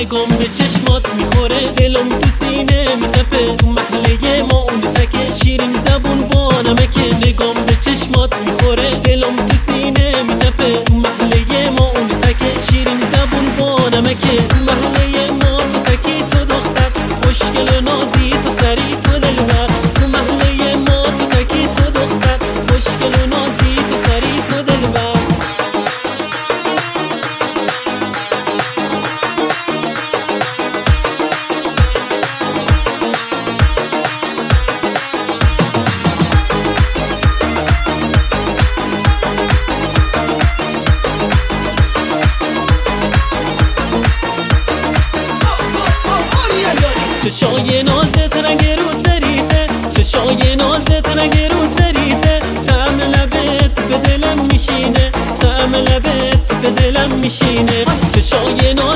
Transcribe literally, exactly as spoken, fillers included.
نگام به چشمات میخوره، دلم تو سینه میتپه، تو محله ما اون تکه، شیرین زبون با نمکه. نگام به چشمات میخوره، دلم تو سینه میتپه، تو محله ما اون تکه، شیرین زبون با نمکه. تو محله ما تو تکی، تو دختر خوشگل و نازی، تو سری تو دلبر. تو محله ما تو تکی، تو دختر خوشگل و نازی، تو سری تو دلبر. چشای نازت رنگ رو سریته، چشای نازت رنگ رو سریته، طعم لبت به دلم میشینه، طعم لبت به دلم میشینه. چشای